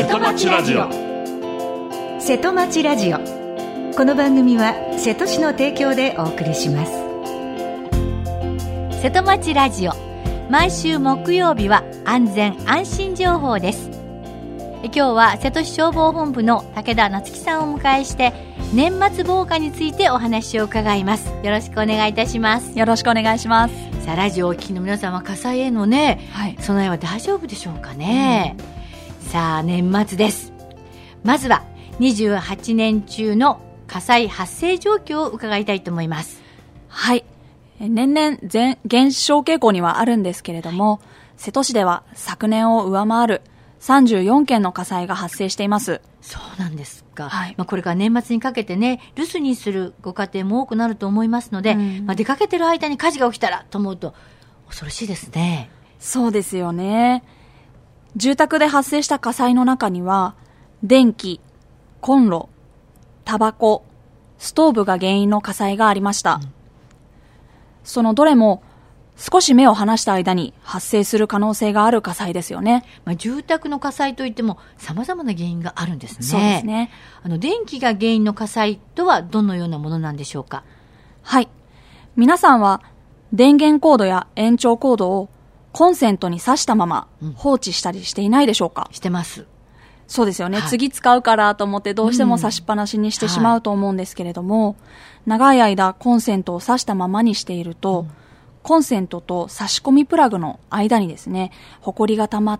瀬戸町ラジオ。 瀬戸町ラジオ。この番組は瀬戸市の提供でお送りします。 瀬戸町ラジオ、毎週木曜日は安全安心情報です。今日は瀬戸市消防本部の武田夏樹さんをお迎えして年末防火についてお話を伺います。よろしくお願いいたします。 よろしくお願いします。 さあ、ラジオをお聞きの皆さんは火災へのね、備えは大丈夫でしょうかね。さあ、年末です。まずは28年中の火災発生状況を伺いたいと思います。 はい、年々減少傾向にはあるんですけれども、瀬戸市では昨年を上回る34件の火災が発生しています。 そうなんですか。これから年末にかけてね、留守にするご家庭も多くなると思いますので、出かけてる間に火事が起きたらと思うと恐ろしいですね。 そうですよね。住宅で発生した火災の中には、電気、コンロ、タバコ、ストーブが原因の火災がありました。そのどれも少し目を離した間に発生する可能性がある火災ですよね。 住宅の火災といっても様々な原因があるんですね。 そうですね。 電気が原因の火災とはどのようなものなんでしょうか。 はい。皆さんは電源コードや延長コードをコンセントに挿したまま放置したりしていないでしょうか。 してます。 そうですよね。次使うからと思ってどうしても差しっぱなしにしてしまうと思うんですけれども、長い間コンセントを挿したままにしていると、コンセントと差し込みプラグの間にですね、ホコリが溜まって、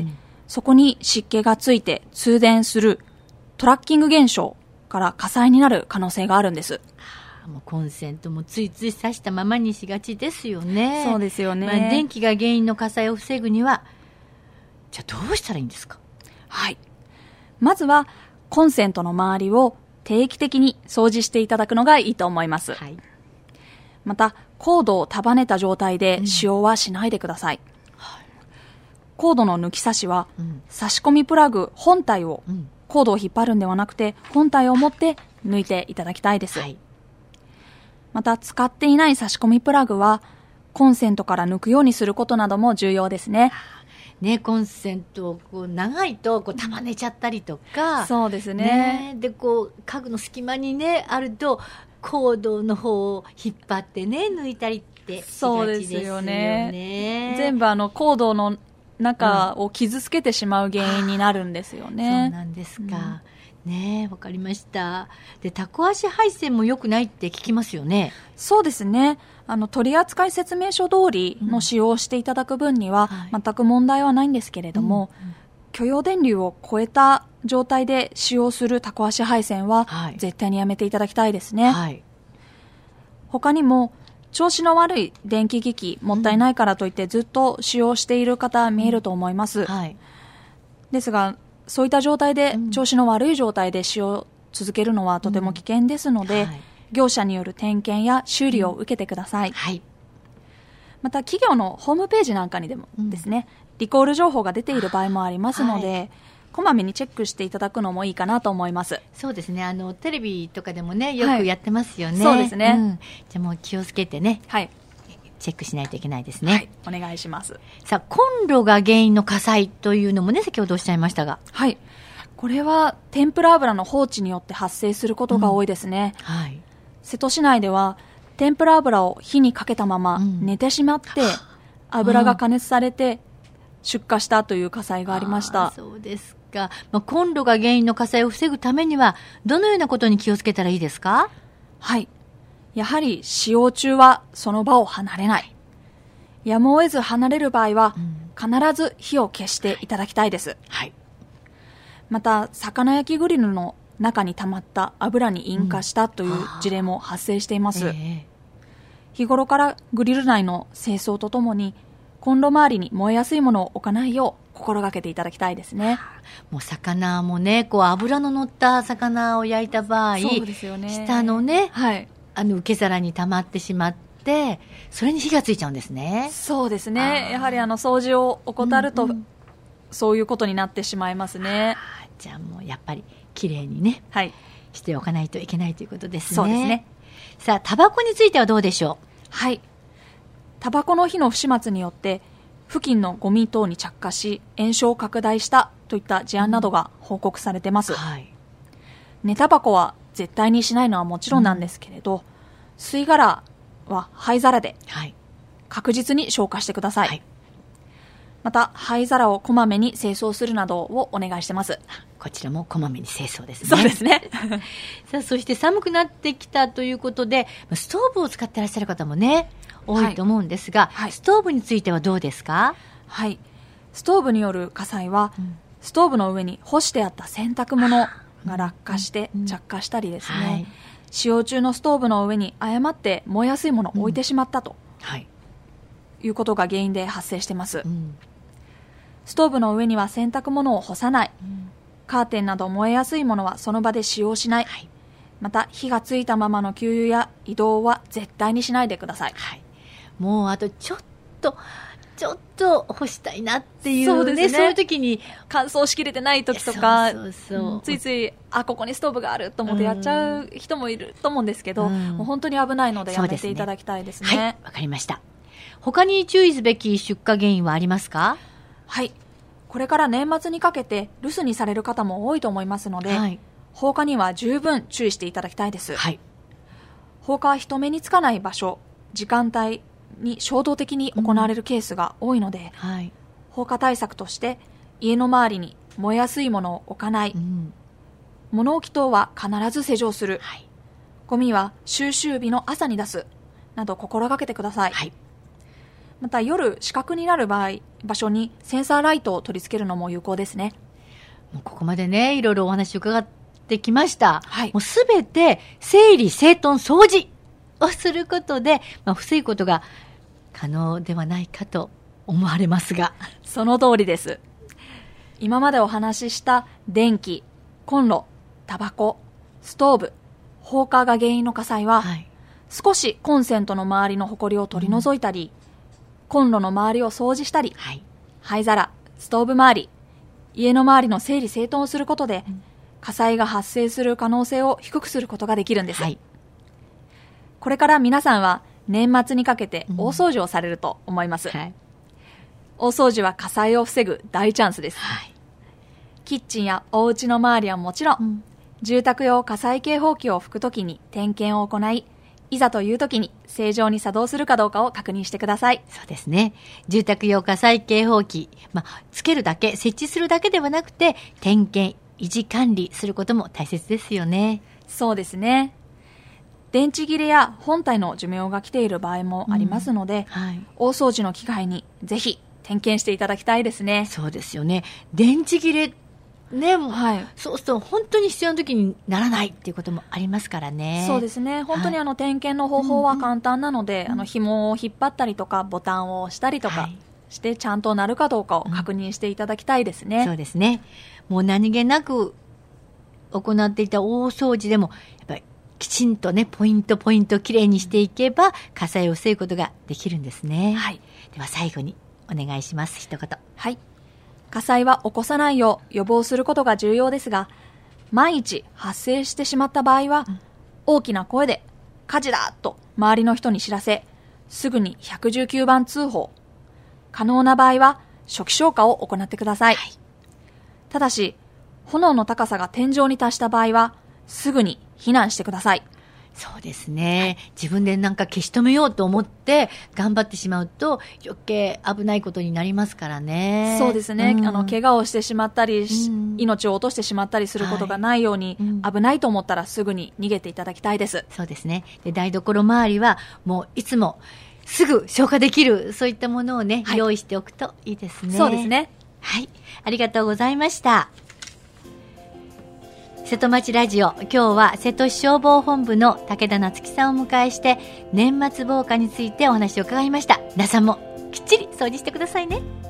そこに湿気がついて通電するトラッキング現象から火災になる可能性があるんです。 もうコンセントもついつい挿したままにしがちですよね。 そうですよね。 電気が原因の火災を防ぐには、じゃあどうしたらいいんですか。 はい。まずはコンセントの周りを定期的に掃除していただくのがいいと思います。またコードを束ねた状態で使用はしないでください。コードの抜き差しは、差し込みプラグ本体を、コードを引っ張るんではなくて本体を持って抜いていただきたいです。また使っていない差し込みプラグはコンセントから抜くようにすることなども重要ですね。 コンセントを長いと束ねちゃったりとか、 そうですね。 で家具の隙間にねあるとコードの方を引っ張ってね抜いたりってしがちですよね。そうですよね。 全部コードの中を傷つけてしまう原因になるんですよね。 そうなんですか。わかりました。で、タコ足配線も良くないって聞きますよね。 そうですね。取扱説明書通りの使用をしていただく分には全く問題はないんですけれども、許容電流を超えた状態で使用するタコ足配線は絶対にやめていただきたいですね。他にも調子の悪い電気機器もったいないからといってずっと使用している方見えると思います。ですがそういった状態で、調子の悪い状態で使用を続けるのはとても危険ですので、業者による点検や修理を受けてください。また企業のホームページなんかにでもですね、リコール情報が出ている場合もありますので、こまめにチェックしていただくのもいいかなと思います。 そうですね。テレビとかでもねよくやってますよね。 そうですね。 じゃあもう気をつけてね。チェックしないといけないですね。 お願いします。 さあ、コンロが原因の火災というのもね、先ほどおっしゃいましたが。 これは天ぷら油の放置によって発生することが多いですね。瀬戸市内では天ぷら油を火にかけたまま寝てしまって、油が加熱されて出火したという火災がありました。 そうですか。コンロが原因の火災を防ぐためにはどのようなことに気をつけたらいいですか。 やはり使用中はその場を離れない。やむを得ず離れる場合は、必ず火を消していただきたいです。また魚焼きグリルの中に溜まった油に引火したという事例も発生しています。日頃からグリル内の清掃とともにコンロ周りに燃えやすいものを置かないよう心がけていただきたいですね。 もう魚もね、油の乗った魚を焼いた場合、 そうですよね、 下のね、受け皿に溜まってしまって、それに火がついちゃうんですね。 そうですね。やはり掃除を怠ると、そういうことになってしまいますね。 じゃあもうやっぱりきれいにね、しておかないといけないということですね。 そうですね。 さあ、タバコについてはどうでしょう。 タバコの火の不始末によって付近のゴミ等に着火し延焼を拡大したといった事案などが報告されてます。寝タバコは絶対にしないのはもちろんなんですけれど、吸い殻は灰皿で確実に消火してください。また灰皿をこまめに清掃するなどをお願いしてます。 こちらもこまめに清掃ですね。 そうですね。 さあ、そして寒くなってきたということで、ストーブを使っていらっしゃる方もね、多いと思うんですが、ストーブについてはどうですか？ はい。ストーブによる火災は、ストーブの上に干してあった洗濯物が落下して着火したりですね、使用中のストーブの上に誤って燃えやすいものを置いてしまったと、いうことが原因で発生しています。ストーブの上には洗濯物を干さない、カーテンなど燃えやすいものはその場で使用しない、また火がついたままの給油や移動は絶対にしないでください。 もうあとちょっと干したいなっていうそういう時に乾燥しきれてない時とか、ついついここにストーブがあると思ってやっちゃう人もいると思うんですけど、もう本当に危ないのでやめていただきたいですね。 わかりました。他に注意すべき出火原因はありますか？ はい。これから年末にかけて留守にされる方も多いと思いますので、放火には十分注意していただきたいです。放火は人目につかない場所、時間帯に衝動的に行われるケースが多いので、放火対策として家の周りに燃えやすいものを置かない、物置等は必ず施錠する、ゴミは収集日の朝に出すなど心がけてください。また夜死角になる場所にセンサーライトを取り付けるのも有効ですね。 もうここまでね、いろいろお話を伺ってきました。もうすべて整理整頓掃除をすることで、防ぐことが可能ではないかと思われますが。 その通りです。今までお話しした電気、コンロ、タバコ、ストーブ、放火が原因の火災は、少しコンセントの周りのホコリを取り除いたり、コンロの周りを掃除したり、灰皿、ストーブ周り、家の周りの整理整頓をすることで、火災が発生する可能性を低くすることができるんです。これから皆さんは年末にかけて大掃除をされると思います。大掃除は火災を防ぐ大チャンスです。キッチンやお家の周りはもちろん、住宅用火災警報器を吹くときに点検を行い、いざという時に正常に作動するかどうかを確認してください。 そうですね。住宅用火災警報器、つけるだけ、設置するだけではなくて、点検、維持管理することも大切ですよね。 そうですね。電池切れや本体の寿命が来ている場合もありますので、大掃除の機会にぜひ点検していただきたいですね。 そうですよね。電池切れね、そうすると本当に必要な時にならないっていうこともありますからね。 そうですね。本当に点検の方法は簡単なので、紐を引っ張ったりとかボタンを押したりとかしてちゃんと鳴るかどうかを確認していただきたいですね。 そうですね。もう何気なく行っていた大掃除でもやっぱりきちんとね、ポイントきれいにしていけば火災を防ぐことができるんですね。では最後にお願いします。一言。 火災は起こさないよう予防することが重要ですが、万一発生してしまった場合は、大きな声で火事だと周りの人に知らせ、すぐに119番通報、可能な場合は初期消火を行ってください。ただし、炎の高さが天井に達した場合はすぐに避難してください。 そうですね。自分で消し止めようと思って頑張ってしまうと余計危ないことになりますからね。 そうですね。怪我をしてしまったり、命を落としてしまったりすることがないように、危ないと思ったらすぐに逃げていただきたいです。 そうですね。で、台所周りはもういつもすぐ消火できる、そういったものをね、用意しておくといいですね。 そうですね。 ありがとうございました。瀬戸町ラジオ、今日は瀬戸市消防本部の武田夏樹さんをお迎えして年末防火についてお話を伺いました。皆さんもきっちり掃除してくださいね。